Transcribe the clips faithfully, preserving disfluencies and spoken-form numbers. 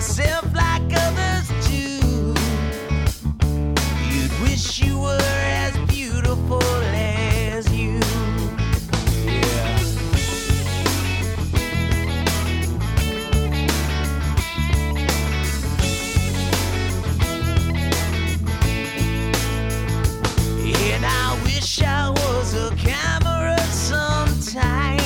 yourself like others do. You'd wish you were as beautiful as you. Yeah. And I wish I was a camera sometimes,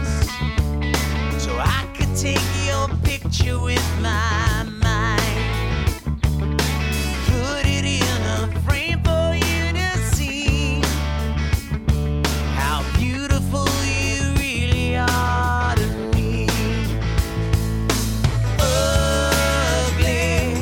so I could take your picture with my mind, put it in a frame for you to see how beautiful you really are to me. Ugly,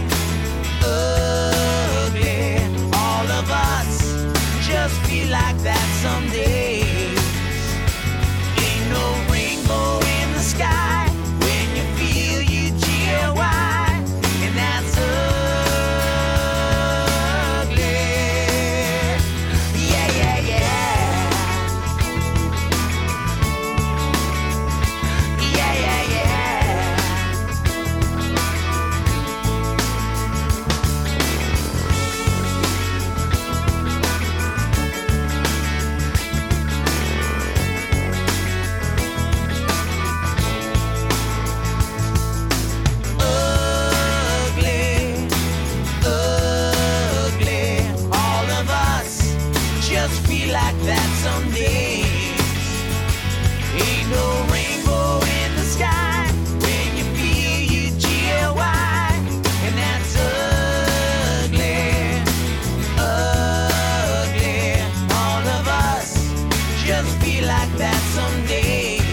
ugly, all of us just feel like that some days. Ain't no rainbow in the sky when you feel you G L Y, and that's ugly. Yeah, yeah, yeah. Yeah, yeah, yeah. Ugly, ugly, all of us just feel like that some days. Ain't no rainbow in the sky when you feel you G L Y, and that's ugly, ugly, all of us just feel like that some days.